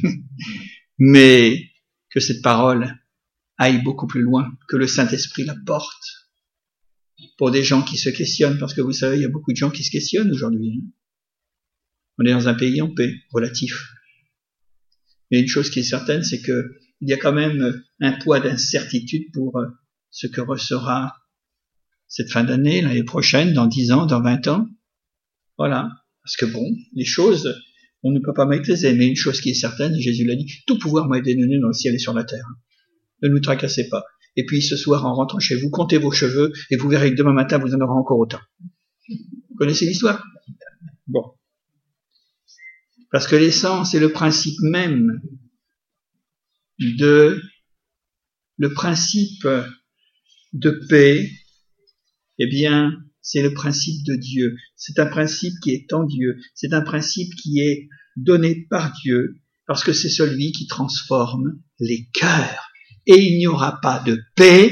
Speaker 2: Mais que cette parole aille beaucoup plus loin, que le Saint-Esprit la porte pour des gens qui se questionnent, parce que vous savez, il y a beaucoup de gens qui se questionnent aujourd'hui. Hein. On est dans un pays en paix, relatif. Mais une chose qui est certaine, c'est que il y a quand même un poids d'incertitude pour ce que sera cette fin d'année, l'année prochaine, dans dix ans, dans vingt ans. Voilà. Parce que bon, les choses, on ne peut pas maîtriser, mais une chose qui est certaine, Jésus l'a dit, tout pouvoir m'a été donné dans le ciel et sur la terre. Ne nous tracassez pas. Et puis ce soir, en rentrant chez vous, comptez vos cheveux, et vous verrez que demain matin, vous en aurez encore autant. Vous connaissez l'histoire? Bon. Parce que l'essence est le principe même de le principe de paix, eh bien, c'est le principe de Dieu. C'est un principe qui est en Dieu. C'est un principe qui est donné par Dieu, parce que c'est celui qui transforme les cœurs. Et il n'y aura pas de paix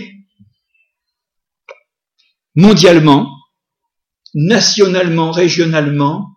Speaker 2: mondialement, nationalement, régionalement.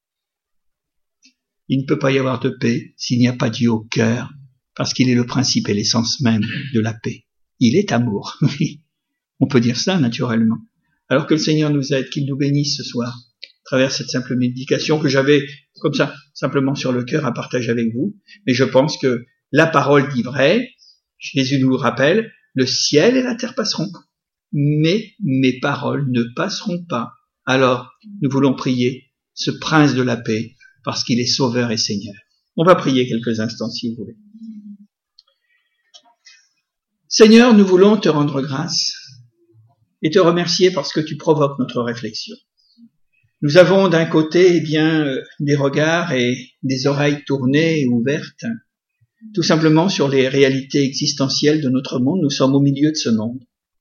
Speaker 2: Il ne peut pas y avoir de paix s'il n'y a pas Dieu au cœur, parce qu'il est le principe et l'essence même de la paix. Il est amour. On peut dire ça naturellement. Alors que le Seigneur nous aide, qu'il nous bénisse ce soir, à travers cette simple méditation que j'avais comme ça, simplement sur le cœur à partager avec vous. Mais je pense que la parole dit vrai. Jésus nous le rappelle, le ciel et la terre passeront, mais mes paroles ne passeront pas. Alors, nous voulons prier ce prince de la paix, parce qu'il est sauveur et Seigneur. On va prier quelques instants si vous voulez. Seigneur, nous voulons te rendre grâce et te remercier parce que tu provoques notre réflexion. Nous avons d'un côté, eh bien, des regards et des oreilles tournées et ouvertes, tout simplement sur les réalités existentielles de notre monde. Nous sommes au milieu de ce monde.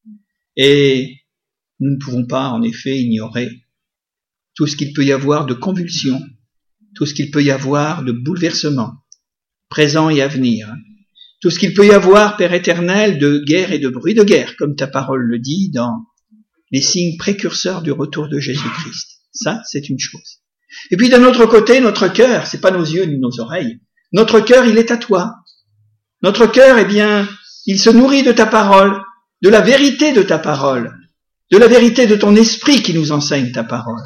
Speaker 2: Et nous ne pouvons pas, en effet, ignorer tout ce qu'il peut y avoir de convulsions, tout ce qu'il peut y avoir de bouleversements, présents et à venir, tout ce qu'il peut y avoir, Père éternel, de guerre et de bruit de guerre, comme ta parole le dit dans les signes précurseurs du retour de Jésus-Christ. Ça, c'est une chose. Et puis d'un autre côté, notre cœur, c'est pas nos yeux ni nos oreilles. Notre cœur, il est à toi. Notre cœur, eh bien, il se nourrit de ta parole, de la vérité de ta parole, de la vérité de ton esprit qui nous enseigne ta parole.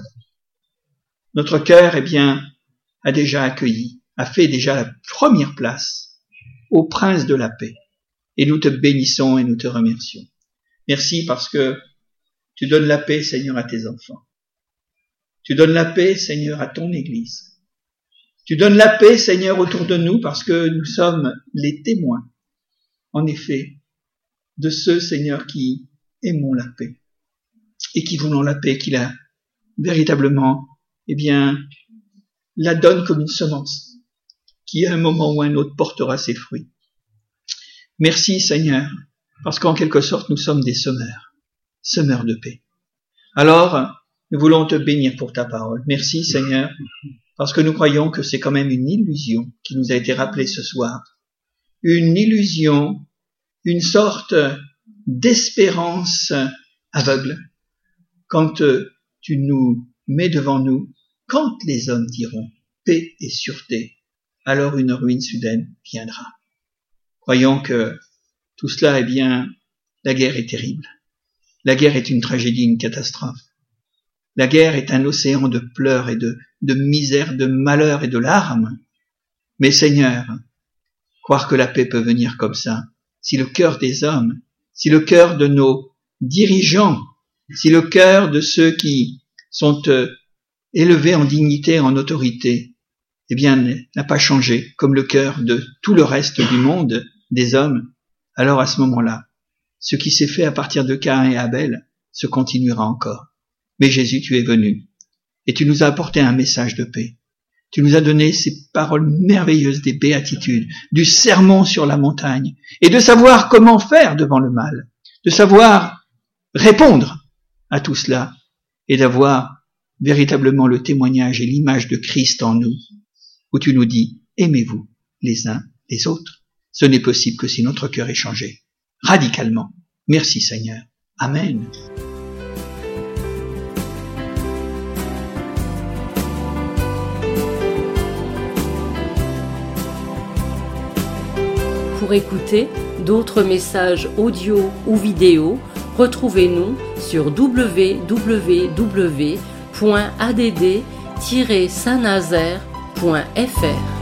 Speaker 2: Notre cœur, eh bien, a déjà accueilli, a fait déjà la première place au prince de la paix. Et nous te bénissons et nous te remercions. Merci parce que tu donnes la paix, Seigneur, à tes enfants. Tu donnes la paix, Seigneur, à ton Église. Tu donnes la paix, Seigneur, autour de nous parce que nous sommes les témoins, en effet, de ceux, Seigneur, qui aimons la paix et qui voulons la paix, qui la véritablement, eh bien, la donne comme une semence qui, à un moment ou à un autre, portera ses fruits. Merci, Seigneur, parce qu'en quelque sorte, nous sommes des semeurs, semeurs de paix. Alors, nous voulons te bénir pour ta parole. Merci, Seigneur, parce que nous croyons que c'est quand même une illusion qui nous a été rappelée ce soir. Une illusion, une sorte d'espérance aveugle. Quand tu nous mets devant nous, quand les hommes diront paix et sûreté, alors une ruine soudaine viendra. Croyons que tout cela, eh bien, la guerre est terrible. La guerre est une tragédie, une catastrophe. La guerre est un océan de pleurs et de, de misère, de malheur et de larmes. Mais Seigneur, croire que la paix peut venir comme ça, si le cœur des hommes, si le cœur de nos dirigeants, si le cœur de ceux qui sont euh, élevés en dignité et en autorité, eh bien, n'a pas changé, comme le cœur de tout le reste du monde, des hommes, alors à ce moment-là, ce qui s'est fait à partir de Caïn et Abel se continuera encore. Mais Jésus, tu es venu et tu nous as apporté un message de paix. Tu nous as donné ces paroles merveilleuses des béatitudes, du sermon sur la montagne et de savoir comment faire devant le mal, de savoir répondre à tout cela et d'avoir véritablement le témoignage et l'image de Christ en nous, où tu nous dis « aimez-vous les uns les autres ». Ce n'est possible que si notre cœur est changé radicalement. Merci Seigneur. Amen.
Speaker 1: Pour écouter d'autres messages audio ou vidéo, retrouvez-nous sur w w w point a d d tiret saint nazaire point f r.